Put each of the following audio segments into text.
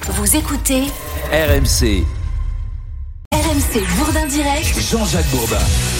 Vous écoutez RMC. RMC Bourdin Direct. Jean-Jacques Bourdin.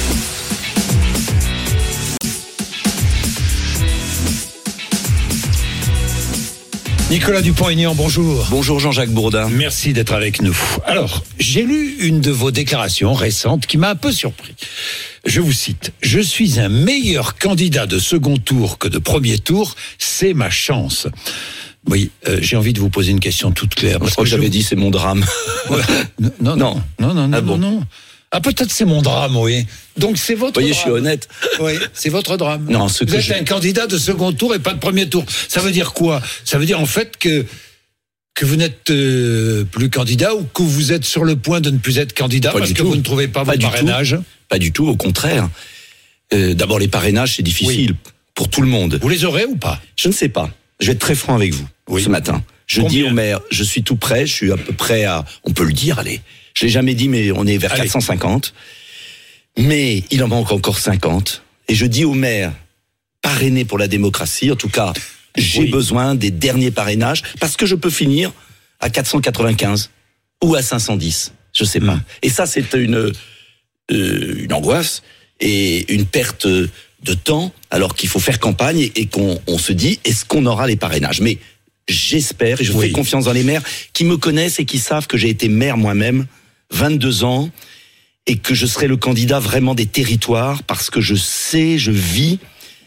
Nicolas Dupont-Aignan, bonjour. Bonjour Jean-Jacques Bourdin. Merci d'être avec nous. Alors, j'ai lu une de vos déclarations récentes qui m'a un peu surpris. Je vous cite. « Je suis un meilleur candidat de second tour que de premier tour. C'est ma chance. » Oui, j'ai envie de vous poser une question toute claire. Je crois que j'avais dit c'est mon drame. Non. Ah, peut-être c'est mon drame, oui. Donc c'est votre drame. Vous voyez, je suis honnête. Oui, c'est votre drame. Non, vous êtes un candidat de second tour et pas de premier tour. Ça veut dire quoi ? Ça veut dire en fait que vous n'êtes plus candidat ou que vous êtes sur le point de ne plus être candidat parce que vous ne trouvez pas vos parrainages ? Pas du tout, au contraire. D'abord, les parrainages, c'est difficile pour tout le monde. Vous les aurez ou pas ? Je ne sais pas. Je vais être très franc avec vous ce matin. Je dis au maire, je suis tout prêt, je suis à peu près à... On peut le dire, allez. Je l'ai jamais dit, mais on est vers 450. Mais il en manque encore 50. Et je dis au maire, parrainé pour la démocratie, en tout cas, j'ai besoin des derniers parrainages, parce que je peux finir à 495 ou à 510. Je sais pas. Et ça, c'est une angoisse et une perte de temps, alors qu'il faut faire campagne et qu'on se dit, est-ce qu'on aura les parrainages ? Mais j'espère, et je fais confiance dans les maires qui me connaissent et qui savent que j'ai été maire moi-même, 22 ans, et que je serai le candidat vraiment des territoires, parce que je sais, je vis,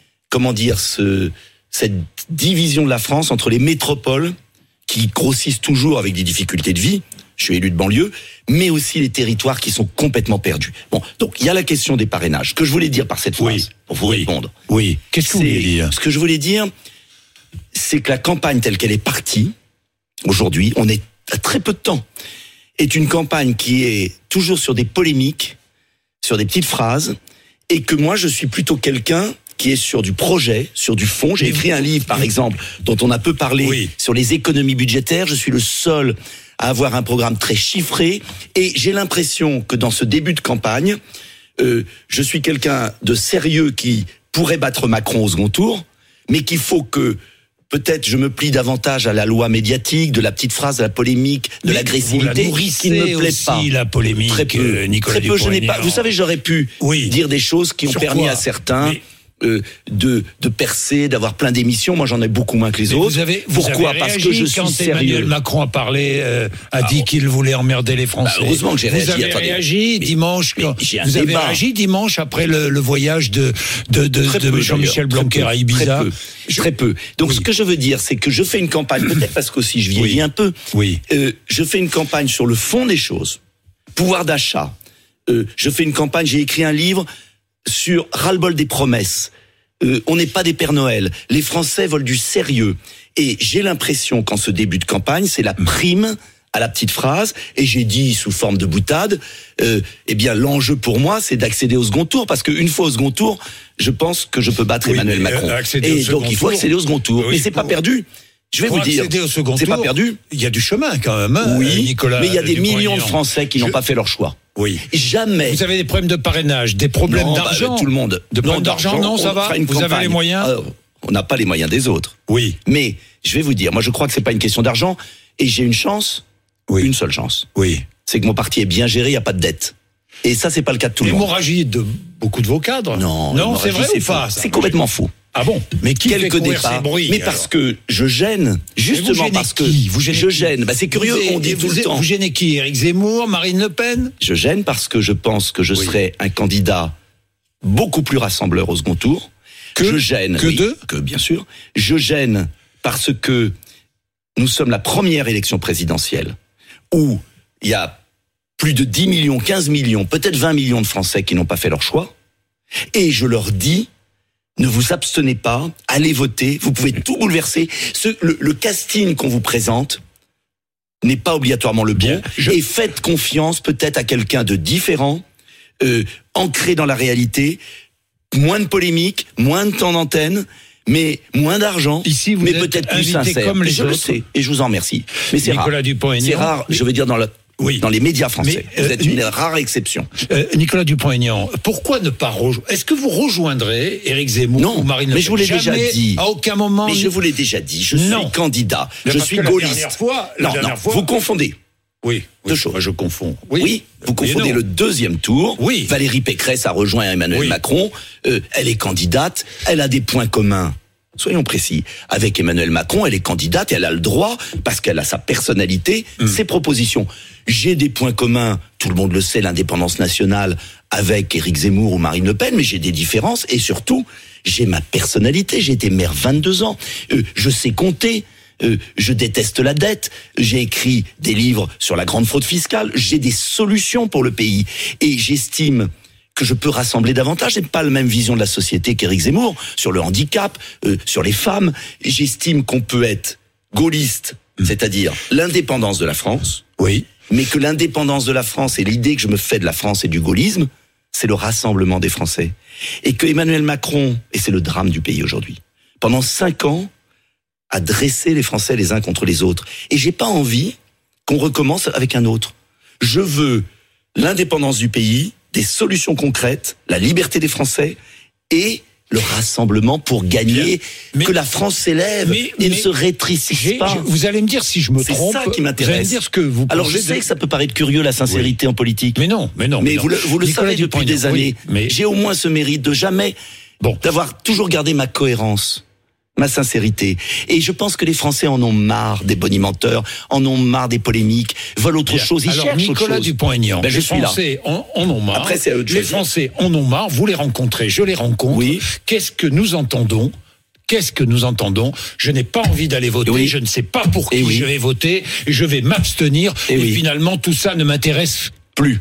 cette division de la France entre les métropoles, qui grossissent toujours avec des difficultés de vie, je suis élu de banlieue, mais aussi les territoires qui sont complètement perdus. Bon, donc il y a la question des parrainages. Ce que je voulais dire par cette phrase, pour vous répondre. Oui, qu'est-ce que vous voulez dire ? Ce que je voulais dire, c'est que la campagne telle qu'elle est partie, aujourd'hui, on est à très peu de temps, est une campagne qui est toujours sur des polémiques, sur des petites phrases, et que moi, je suis plutôt quelqu'un qui est sur du projet, sur du fond. J'ai écrit un livre, par exemple, dont on a peu parlé, sur les économies budgétaires. Je suis le seul à avoir un programme très chiffré, et j'ai l'impression que dans ce début de campagne, je suis quelqu'un de sérieux qui pourrait battre Macron au second tour, mais qu'il faut que peut-être je me plie davantage à la loi médiatique, de la petite phrase, de la polémique, de l'agressivité, qui ne me plaît pas. La polémique, très peu, Nicolas Dupont-Aignan. Je n'ai pas. Vous savez, j'aurais pu dire des choses qui ont permis à certains de percer, d'avoir plein d'émissions. Moi, j'en ai beaucoup moins que les autres. Pourquoi ? Parce que je suis sérieux. Emmanuel Macron a parlé, a dit qu'il voulait emmerder les Français. Heureusement que j'ai réagi. Vous avez réagi dimanche. Vous avez réagi dimanche après le voyage de Jean-Michel Blanquer à Ibiza. Très peu. Donc, ce que je veux dire, c'est que je fais une campagne, peut-être parce qu'aussi je vieillis un peu. Je fais une campagne sur le fond des choses. Pouvoir d'achat. Je fais une campagne, j'ai écrit un livre sur ras-le-bol des promesses. On n'est pas des Pères Noël. Les Français veulent du sérieux. Et j'ai l'impression qu'en ce début de campagne, c'est la prime à la petite phrase. Et j'ai dit, sous forme de boutade, l'enjeu pour moi, c'est d'accéder au second tour. Parce qu'une fois au second tour, je pense que je peux battre Emmanuel Macron. Et donc, il faut accéder au second tour. Mais c'est pas perdu. Je vais vous dire, c'est pas perdu. Il y a du chemin quand même, Nicolas. Mais il y a des millions de Français qui n'ont pas fait leur choix. Jamais. Vous avez des problèmes de parrainage, des problèmes d'argent. Tout le monde. De problèmes d'argent, non, ça va. Vous avez les moyens. On n'a pas les moyens des autres. Mais je vais vous dire, moi je crois que c'est pas une question d'argent, et j'ai une chance, une seule chance. C'est que mon parti est bien géré, il y a pas de dette. Et ça, c'est pas le cas de tout le monde. L'hémorragie de beaucoup de vos cadres. Non, c'est vrai ou pas ? C'est complètement faux. Ah bon ? Mais qui fait courir ces bruits ? Mais parce que je gêne, justement parce que je gêne. C'est curieux, on dit tout le temps. Vous gênez qui ? Éric Zemmour, Marine Le Pen ? Je gêne parce que je pense que je serai un candidat beaucoup plus rassembleur au second tour. Bien sûr. Je gêne parce que nous sommes la première élection présidentielle où il y a plus de 10 millions, 15 millions, peut-être 20 millions de Français qui n'ont pas fait leur choix. Et je leur dis, ne vous abstenez pas, allez voter, vous pouvez tout bouleverser. Le casting qu'on vous présente n'est pas obligatoirement le bon. Et faites confiance peut-être à quelqu'un de différent, ancré dans la réalité, moins de polémiques, moins de temps d'antenne, mais moins d'argent, ici, vous mais peut-être plus sincère. Comme les je le sais, et je vous en remercie. Mais c'est rare. Nicolas Dupont-Aignan. C'est rare, je veux dire, Oui. Dans les médias français. Mais, vous êtes une rare exception. Nicolas Dupont-Aignan, pourquoi ne pas rejoindre? Est-ce que vous rejoindrez Éric Zemmour ou Marine Le Pen? Mais je vous l'ai déjà dit. À aucun moment. Mais je vous l'ai déjà dit. Je suis candidat. Je suis gaulliste. La dernière fois, vous confondez. Oui. Deux choses. Moi, je confonds. Oui, vous confondez le deuxième tour. Oui. Valérie Pécresse a rejoint Emmanuel Macron. Elle est candidate. Elle a des points communs. Soyons précis. Avec Emmanuel Macron, elle est candidate et elle a le droit, parce qu'elle a sa personnalité, ses propositions. J'ai des points communs, tout le monde le sait, l'indépendance nationale avec Éric Zemmour ou Marine Le Pen, mais j'ai des différences et surtout, j'ai ma personnalité. J'ai été maire 22 ans. Je sais compter. Je déteste la dette. J'ai écrit des livres sur la grande fraude fiscale. J'ai des solutions pour le pays. Et j'estime que je peux rassembler davantage. J'ai pas la même vision de la société qu'Éric Zemmour, sur le handicap, sur les femmes. J'estime qu'on peut être gaulliste, c'est-à-dire l'indépendance de la France. Oui. Mais que l'indépendance de la France et l'idée que je me fais de la France et du gaullisme, c'est le rassemblement des Français. Et que Emmanuel Macron, et c'est le drame du pays aujourd'hui, pendant 5 ans, a dressé les Français les uns contre les autres. Et j'ai pas envie qu'on recommence avec un autre. Je veux l'indépendance du pays, des solutions concrètes, la liberté des Français et le rassemblement pour gagner, que la France s'élève et ne se rétrécisse pas. Vous allez me dire si je me trompe. C'est ça qui m'intéresse. Vous allez me dire ce que vous Alors je sais que ça peut paraître curieux, la sincérité en politique. Mais non. Mais vous le savez depuis des années. Mais j'ai au moins ce mérite de jamais, d'avoir toujours gardé ma cohérence, ma sincérité. Et je pense que les Français en ont marre des bonimenteurs, en ont marre des polémiques, veulent autre chose, ils cherchent autre chose. Nicolas Dupont-Aignan, les Français en ont marre. Après, c'est à eux de les Français en ont marre, vous les rencontrez, je les rencontre. Oui. Qu'est-ce que nous entendons ? Je n'ai pas envie d'aller voter, je ne sais pas pour qui je vais voter, je vais m'abstenir, et finalement tout ça ne m'intéresse plus.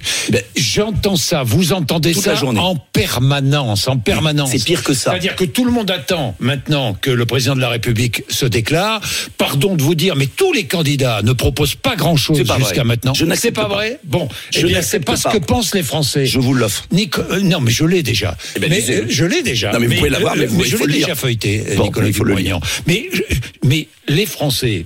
J'entends ça, vous entendez ça en permanence. C'est pire que ça. C'est-à-dire que tout le monde attend maintenant que le président de la République se déclare. Pardon de vous dire, mais tous les candidats ne proposent pas grand-chose jusqu'à maintenant. C'est pas vrai. Bon, c'est pas ce que pensent les Français. Je vous l'offre. Non, mais je l'ai déjà. Je l'ai déjà. Non, mais vous pouvez l'avoir, mais je l'ai déjà feuilleté, Nicolas Dupont-Aignan. Mais les Français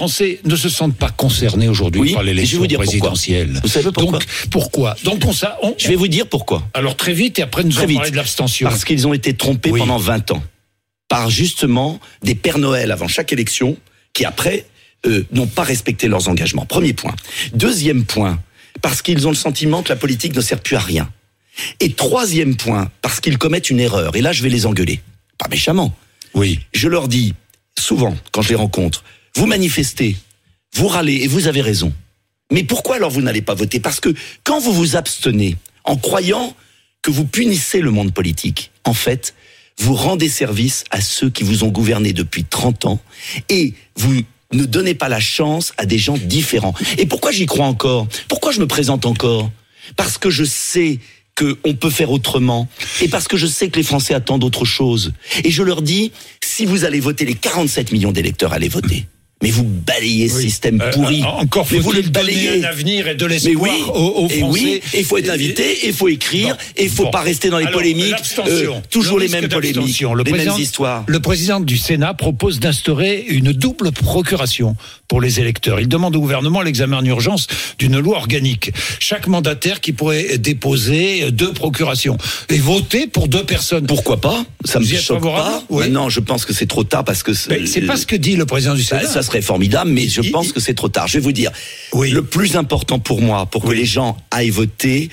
ne se sentent pas concernés aujourd'hui par l'élection présidentielle. Vous savez pourquoi ? Pourquoi ? Je vais vous dire pourquoi. Alors très vite, et après nous allons parler de l'abstention. Parce qu'ils ont été trompés pendant 20 ans par justement des Pères Noël avant chaque élection qui après n'ont pas respecté leurs engagements. Premier point. Deuxième point, parce qu'ils ont le sentiment que la politique ne sert plus à rien. Et troisième point, parce qu'ils commettent une erreur. Et là, je vais les engueuler. Pas méchamment. Oui. Je leur dis souvent, quand je les rencontre, vous manifestez, vous râlez, et vous avez raison. Mais pourquoi alors vous n'allez pas voter ? Parce que quand vous vous abstenez, en croyant que vous punissez le monde politique, en fait, vous rendez service à ceux qui vous ont gouverné depuis 30 ans, et vous ne donnez pas la chance à des gens différents. Et pourquoi j'y crois encore ? Pourquoi je me présente encore ? Parce que je sais qu'on peut faire autrement, et parce que je sais que les Français attendent autre chose. Et je leur dis, si vous allez voter, les 47 millions d'électeurs, allez voter. Mais vous balayez ce système pourri. Encore faut-il le donner un avenir et de l'espoir aux Français. Oui, il faut être invité, il faut écrire, et il ne faut pas rester dans les polémiques. Toujours les mêmes polémiques, les mêmes histoires. Le président du Sénat propose d'instaurer une double procuration pour les électeurs. Il demande au gouvernement l'examen en urgence d'une loi organique. Chaque mandataire qui pourrait déposer 2 procurations et voter pour 2 personnes. Pourquoi pas ? Ça me choque pas. Oui. Maintenant, je pense que c'est trop tard parce que c'est pas ce que dit le président du Sénat. Ça serait formidable, mais je pense que c'est trop tard. Je vais vous dire, le plus important pour moi, pour que les gens aillent voter,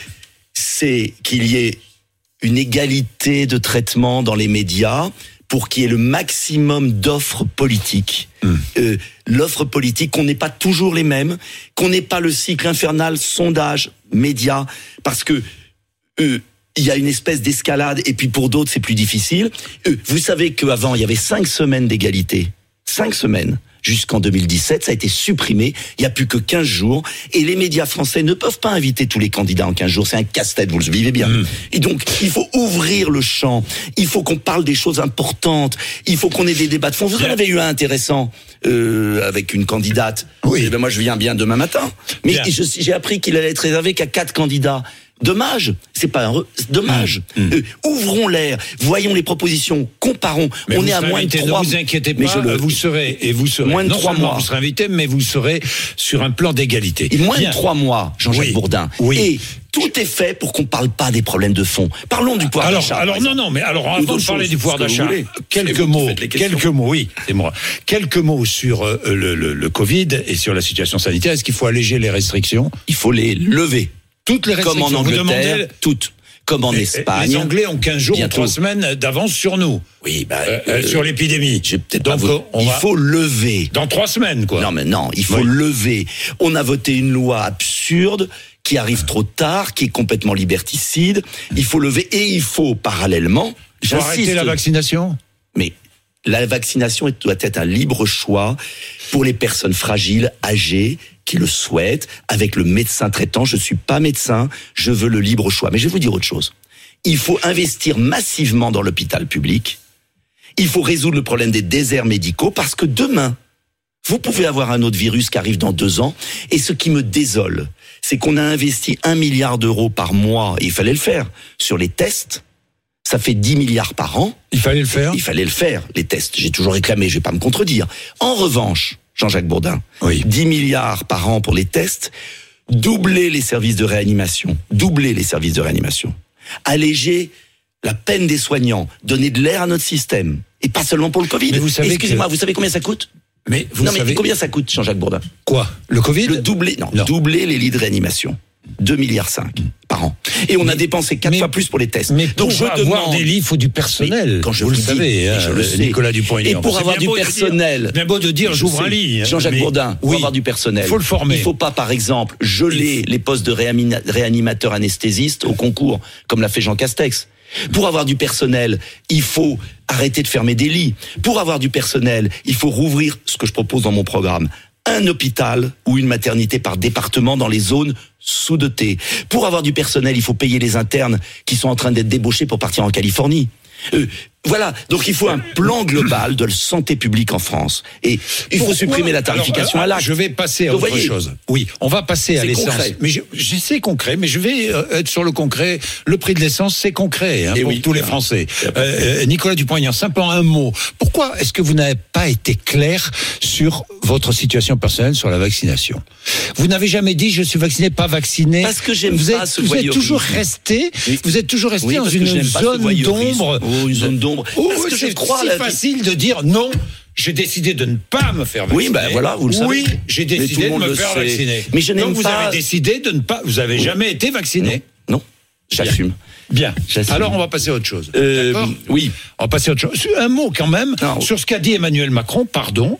c'est qu'il y ait une égalité de traitement dans les médias, pour qu'il y ait le maximum d'offres politiques. L'offre politique, qu'on n'ait pas toujours les mêmes, qu'on n'ait pas le cycle infernal sondage, médias, parce que il y a une espèce d'escalade, et puis pour d'autres c'est plus difficile. Vous savez qu'avant il y avait 5 semaines d'égalité. 5 semaines. Jusqu'en 2017, ça a été supprimé. Il n'y a plus que 15 jours. Et les médias français ne peuvent pas inviter tous les candidats en 15 jours. C'est un casse-tête, vous le vivez bien. Et donc, il faut ouvrir le champ. Il faut qu'on parle des choses importantes. Il faut qu'on ait des débats de fond. Vous en avez eu un intéressant avec une candidate. Oui. Et ben moi, je viens bien demain matin. Mais j'ai appris qu'il allait être réservé qu'à 4 candidats. Dommage, c'est pas dommage. Ouvrons l'air, voyons les propositions, comparons. Mais on est à moins de 3 mois. Ne vous inquiétez pas, vous serez moins de 3 mois. Vous serez invité, mais vous serez sur un plan d'égalité. Et moins de 3 mois, Jean-Jacques Bourdin. Oui. Et tout est fait pour qu'on parle pas des problèmes de fond. Parlons du pouvoir d'achat. Alors mais avant de parler du pouvoir d'achat, quelques mots, oui, c'est moi. Quelques mots sur le Covid et sur la situation sanitaire. Est-ce qu'il faut alléger les restrictions ? Il faut les lever. Toutes les restrictions. Comme en Angleterre, toutes. Comme en Espagne. Les Anglais ont 15 jours ou 3 semaines d'avance sur nous. Oui, sur l'épidémie. Il faut lever. Dans 3 semaines, quoi. Non, il faut lever. On a voté une loi absurde qui arrive trop tard, qui est complètement liberticide. Il faut lever et il faut parallèlement. Il faut arrêter la vaccination. Mais la vaccination doit être un libre choix pour les personnes fragiles, âgées, qui le souhaitent, avec le médecin traitant. Je suis pas médecin, je veux le libre choix. Mais je vais vous dire autre chose. Il faut investir massivement dans l'hôpital public. Il faut résoudre le problème des déserts médicaux parce que demain, vous pouvez avoir un autre virus qui arrive dans 2 ans. Et ce qui me désole, c'est qu'on a investi 1 milliard d'euros par mois, et il fallait le faire, sur les tests. Ça fait 10 milliards par an. Il fallait le faire. Il fallait le faire, les tests. J'ai toujours réclamé, je vais pas me contredire. En revanche, Jean-Jacques Bourdin, 10 milliards par an pour les tests, doubler les services de réanimation, alléger la peine des soignants, donner de l'air à notre système, et pas seulement pour le Covid. Mais vous savez vous savez combien ça coûte ? Mais combien ça coûte, Jean-Jacques Bourdin ? Quoi ? Le Covid ? Doubler les lits de réanimation. 2,5 milliards par an. Et on a dépensé 4 fois plus pour les tests. Mais pour avoir des lits, il faut du personnel. Vous le savez, Nicolas Dupont-Aignan. Et pour avoir du personnel... C'est bien beau de dire, j'ouvre un lit. Jean-Jacques Bourdin, pour avoir du personnel... Il faut le former. Il ne faut pas, par exemple, geler les postes de réanimateurs anesthésistes au concours, comme l'a fait Jean Castex. Pour avoir du personnel, il faut arrêter de fermer des lits. Pour avoir du personnel, il faut rouvrir ce que je propose dans mon programme. Un hôpital ou une maternité par département dans les zones sous-dotées. Pour avoir du personnel, il faut payer les internes qui sont en train d'être débauchés pour partir en Californie. Voilà, donc il faut un plan global de la santé publique en France. Et il faut supprimer la tarification à l'acte. Je vais passer à autre chose. Oui, on va passer à l'essence. Concret. Mais c'est concret, mais je vais être sur le concret. Le prix de l'essence, c'est concret pour tous les Français. Nicolas Dupont-Aignan, simplement un mot. Pourquoi est-ce que vous n'avez pas été clair sur votre situation personnelle, sur la vaccination ? Vous n'avez jamais dit je suis vacciné, pas vacciné. Parce que j'aime pas ce voyeurisme. Vous êtes toujours resté dans une zone d'ombre. Une zone d'ombre. Parce que c'est si facile de dire non. J'ai décidé de ne pas me faire vacciner. Oui, ben voilà, vous le savez. Oui, j'ai décidé de me faire vacciner. Mais je n'aime Donc pas... vous avez décidé de ne pas... Vous avez jamais été vacciné ? Non, j'assume. Bien. Alors on va passer à autre chose. Oui. On va passer à autre chose. Un mot quand même sur ce qu'a dit Emmanuel Macron. Pardon.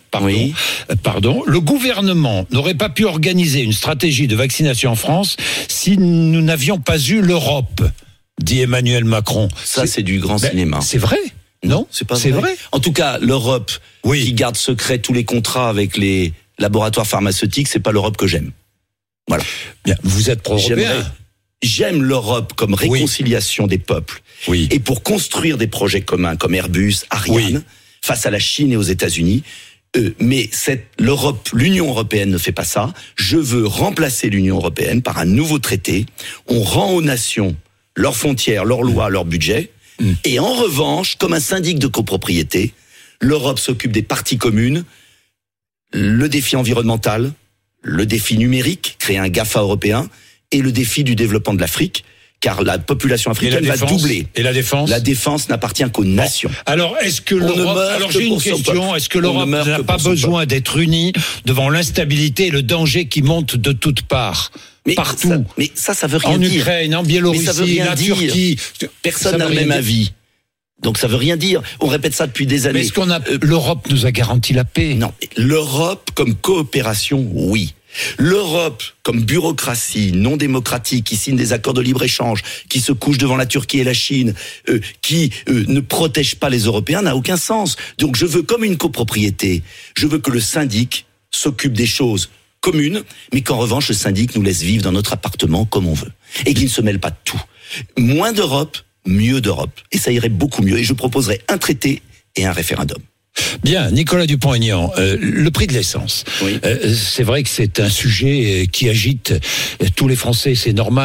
Le gouvernement n'aurait pas pu organiser une stratégie de vaccination en France si nous n'avions pas eu l'Europe, dit Emmanuel Macron. Ça, c'est du grand cinéma. C'est vrai ? Non, c'est pas vrai. En tout cas, l'Europe qui garde secret tous les contrats avec les laboratoires pharmaceutiques, c'est pas l'Europe que j'aime. Voilà. Bien. Vous êtes pro-européen. J'aime l'Europe comme réconciliation des peuples. Oui. Et pour construire des projets communs comme Airbus, Ariane, face à la Chine et aux États-Unis. Mais l'Union européenne ne fait pas ça. Je veux remplacer l'Union européenne par un nouveau traité. On rend aux nations leurs frontières, leurs lois, leur budget. Et en revanche, comme un syndic de copropriété, l'Europe s'occupe des parties communes, le défi environnemental, le défi numérique, créer un GAFA européen, et le défi du développement de l'Afrique, car la population africaine va doubler. Et la défense ? La défense n'appartient qu'aux nations. Alors, est-ce que l'Europe... Alors, j'ai une question. Est-ce que l'Europe n'a pas besoin d'être unie devant l'instabilité et le danger qui monte de toutes parts ? Partout. Mais ça veut rien dire. En Ukraine, en Biélorussie, la Turquie. Personne n'a le même avis. Donc ça veut rien dire. On répète ça depuis des années. Mais est-ce l'Europe nous a garanti la paix ? Non. L'Europe comme coopération, oui. L'Europe, comme bureaucratie non démocratique, qui signe des accords de libre-échange, qui se couche devant la Turquie et la Chine, qui ne protège pas les Européens, n'a aucun sens. Donc je veux, comme une copropriété, je veux que le syndic s'occupe des choses communes, mais qu'en revanche, le syndic nous laisse vivre dans notre appartement comme on veut. Et qu'il ne se mêle pas de tout. Moins d'Europe, mieux d'Europe. Et ça irait beaucoup mieux. Et je proposerais un traité et un référendum. Bien, Nicolas Dupont-Aignan, le prix de l'essence. C'est vrai que c'est un sujet qui agite tous les Français, c'est normal.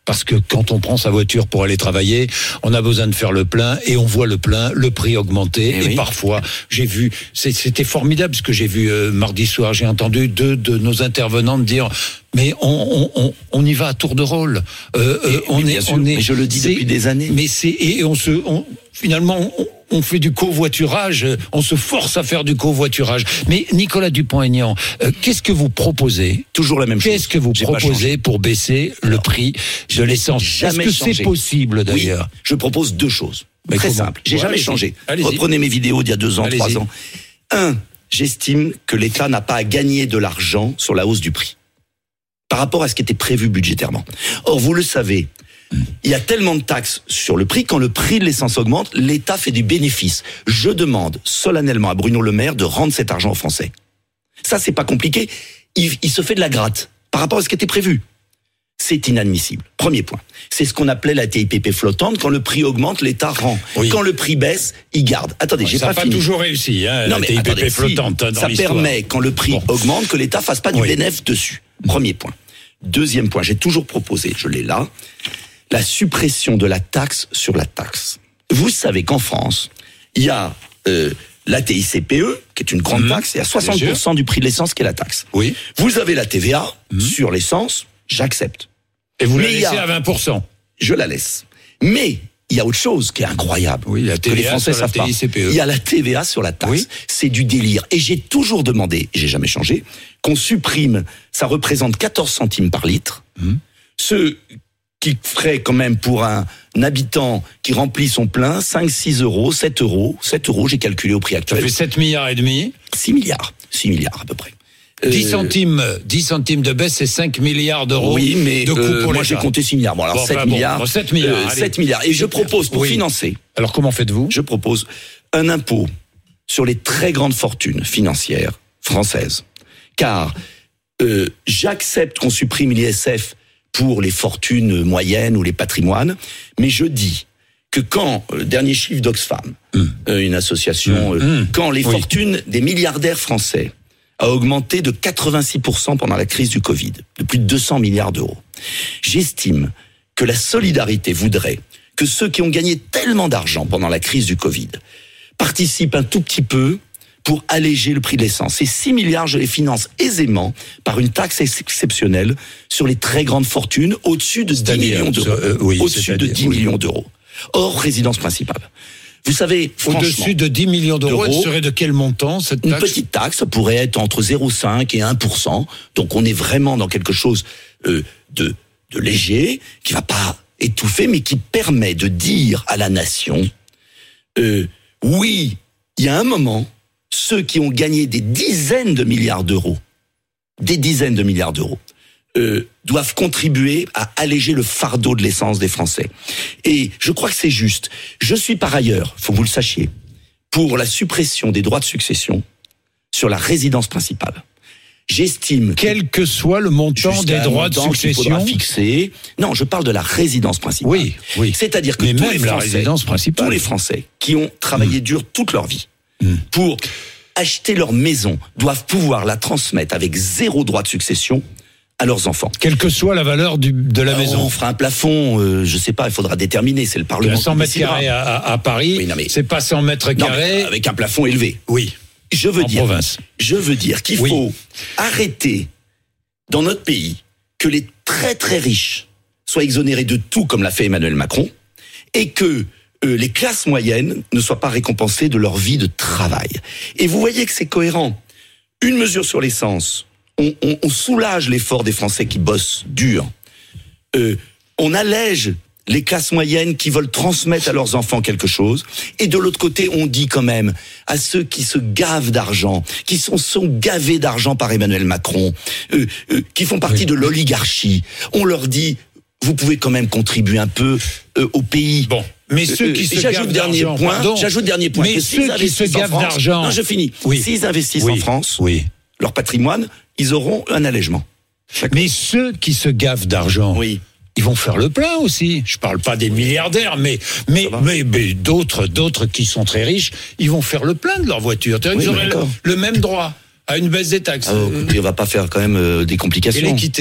parce que quand on prend sa voiture pour aller travailler, on a besoin de faire le plein et on voit le plein, le prix augmenter. Et parfois, j'ai vu, c'était formidable ce que j'ai vu mardi soir. J'ai entendu deux de nos intervenantes dire, mais on y va à tour de rôle. Mais je le dis depuis des années. Mais finalement, on fait du covoiturage, on se force à faire du covoiturage. Mais Nicolas Dupont-Aignan, qu'est-ce que vous proposez ? Toujours la même chose. Qu'est-ce que vous proposez pour baisser le prix de l'essence ? Est-ce que c'est possible d'ailleurs ? Oui, je propose 2 choses. Très simple. J'ai jamais changé. Reprenez mes vidéos d'il y a 2 ans, 3 ans. 1, j'estime que l'État n'a pas à gagner de l'argent sur la hausse du prix par rapport à ce qui était prévu budgétairement. Or, vous le savez, il y a tellement de taxes sur le prix, quand le prix de l'essence augmente, l'État fait du bénéfice. Je demande solennellement à Bruno Le Maire de rendre cet argent aux Français. Ça, c'est pas compliqué. Il se fait de la gratte par rapport à ce qui était prévu. C'est inadmissible. Premier point. C'est ce qu'on appelait la TIPP flottante. Quand le prix augmente, l'État rend. Oui. Quand le prix baisse, il garde. Attendez, j'ai pas fini. Ça n'a pas toujours réussi, la TIPP flottante dans ça l'histoire. Permet, quand le prix augmente, que l'État fasse pas du bénéfice dessus. Premier point. Deuxième point, j'ai toujours proposé, je l'ai là, la suppression de la taxe sur la taxe. Vous savez qu'en France, il y a la TICPE, qui est une grande taxe, et à 60% du prix de l'essence qui est la taxe. Oui. Vous avez la TVA sur l'essence, j'accepte. Et vous la laissez à 20%. Je la laisse. Mais il y a autre chose qui est incroyable. Oui, la TVA que les Français sur la savent pas. TICPE. Il y a la TVA sur la taxe. Oui. C'est du délire. Et j'ai toujours demandé, et j'ai jamais changé, qu'on supprime, ça représente 14 centimes par litre. Ce qui ferait quand même pour un habitant qui remplit son plein 5, 6 euros, 7 euros. 7 euros, j'ai calculé au prix actuel. Ça fait 7 milliards et demi. 6 milliards. 6 milliards à peu près. 10 centimes de baisse, c'est 5 milliards d'euros. Oui, mais de coût pour moi j'ai compté 6 milliards. Bon, alors 7 milliards. 7 milliards. 7 milliards. Et je propose, pour financer. Alors comment faites-vous ? Je propose un impôt sur les très grandes fortunes financières françaises. Car j'accepte qu'on supprime l'ISF pour les fortunes moyennes ou les patrimoines, mais je dis que quand, dernier chiffre d'Oxfam, une association, quand les fortunes des milliardaires français a augmenté de 86% pendant la crise du Covid, de plus de 200 milliards d'euros. J'estime que la solidarité voudrait que ceux qui ont gagné tellement d'argent pendant la crise du Covid participent un tout petit peu pour alléger le prix de l'essence. Ces 6 milliards, je les finance aisément par une taxe exceptionnelle sur les très grandes fortunes au-dessus de 10 millions d'euros. Au-dessus de 10 millions d'euros. Hors résidence principale. Vous savez, franchement, au-dessus de 10 millions d'euros, elle serait de quel montant, cette taxe ? Une petite taxe pourrait être entre 0,5 et 1%. Donc on est vraiment dans quelque chose de léger, qui va pas étouffer, mais qui permet de dire à la nation, oui, il y a un moment, ceux qui ont gagné des dizaines de milliards d'euros, doivent contribuer à alléger le fardeau de l'essence des Français. Et je crois que c'est juste. Je suis par ailleurs, faut que vous le sachiez, pour la suppression des droits de succession sur la résidence principale. J'estime quel que soit le montant des droits de succession fixé. Non, je parle de la résidence principale. Oui. C'est-à-dire que tous les Français qui ont travaillé dur toute leur vie pour acheter leur maison doivent pouvoir la transmettre avec 0 droit de succession à leurs enfants. Quelle que soit la valeur de la maison. On fera un plafond, je sais pas, il faudra déterminer, c'est le Parlement. 100 mètres carrés à Paris, c'est pas 100 mètres carrés. Avec un plafond élevé. Oui. Je veux dire qu'il faut arrêter dans notre pays que les très très riches soient exonérés de tout comme l'a fait Emmanuel Macron et que les classes moyennes ne soient pas récompensées de leur vie de travail. Et vous voyez que c'est cohérent. Une mesure sur l'essence, on soulage l'effort des Français qui bossent dur. On allège les classes moyennes qui veulent transmettre à leurs enfants quelque chose. Et de l'autre côté, on dit quand même à ceux qui se gavent d'argent, qui sont gavés d'argent par Emmanuel Macron, qui font partie de l'oligarchie, on leur dit, vous pouvez quand même contribuer un peu au pays. Bon. Mais ceux qui se gavent d'argent, j'ajoute dernier point. Mais ceux qui se gavent d'argent. Non, je finis. S'ils investissent en France, leur patrimoine, ils auront un allègement. Mais ceux qui se gavent d'argent, ils vont faire le plein aussi. Je parle pas des milliardaires, mais d'autres qui sont très riches, ils vont faire le plein de leur voiture. Ils auraient le même droit à une baisse des taxes. Écoutez, on va pas faire quand même des complications. Et l'équité.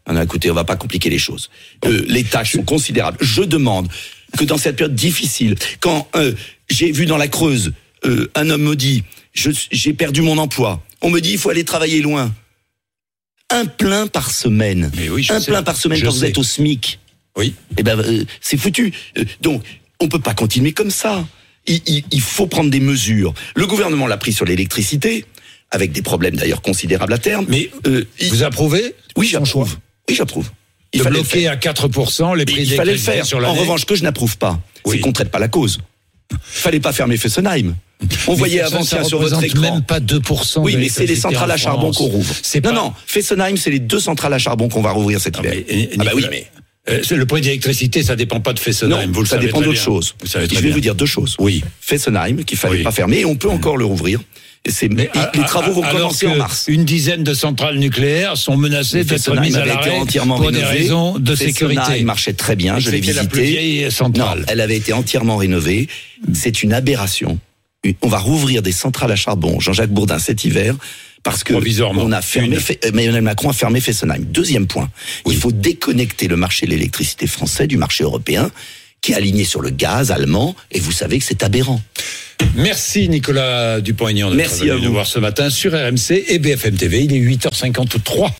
Non, écoutez, on va pas compliquer les choses. Les tâches sont considérables. Je demande que dans cette période difficile, quand j'ai vu dans la Creuse, un homme me dit, j'ai perdu mon emploi. On me dit, il faut aller travailler loin. Un plein par semaine. Mais oui, plein par semaine quand vous êtes au SMIC. Oui. Eh ben, c'est foutu. Donc, on peut pas continuer comme ça. Il faut prendre des mesures. Le gouvernement l'a pris sur l'électricité, avec des problèmes d'ailleurs considérables à terme. Mais vous approuvez? Oui, j'approuve. Oui, j'approuve. Il fallait bloquer à 4% les prix il fallait le faire. Sur l'année. En revanche, que je n'approuve pas, c'est qu'on traite pas la cause. Fallait pas fermer Fessenheim. On voyait avant ça sur votre écran. Même pas 2%. Oui, mais c'est les centrales à charbon qu'on rouvre. Non, Fessenheim, c'est les 2 centrales à charbon qu'on va rouvrir cet hiver. Ah bah oui, mais le prix d'électricité, ça dépend pas de Fessenheim. Non, ça dépend d'autres choses. Je vais vous dire 2 choses. Oui. Fessenheim, qu'il fallait pas fermer, et on peut encore le rouvrir. Les travaux vont commencer en mars. Une dizaine de centrales nucléaires sont menacées d'être mises à l'arrêt pour des raisons de sécurité. Fessenheim marchait très bien, je l'ai visité. C'était la plus vieille centrale. Non, elle avait été entièrement rénovée. C'est une aberration. On va rouvrir des centrales à charbon, Jean-Jacques Bourdin, cet hiver, parce que on a fermé, Emmanuel Macron a fermé Fessenheim. Deuxième point, il faut déconnecter le marché de l'électricité français du marché européen, qui est aligné sur le gaz allemand, et vous savez que c'est aberrant. Merci Nicolas Dupont-Aignan d'être venu nous voir ce matin sur RMC et BFM TV. Il est 8h53.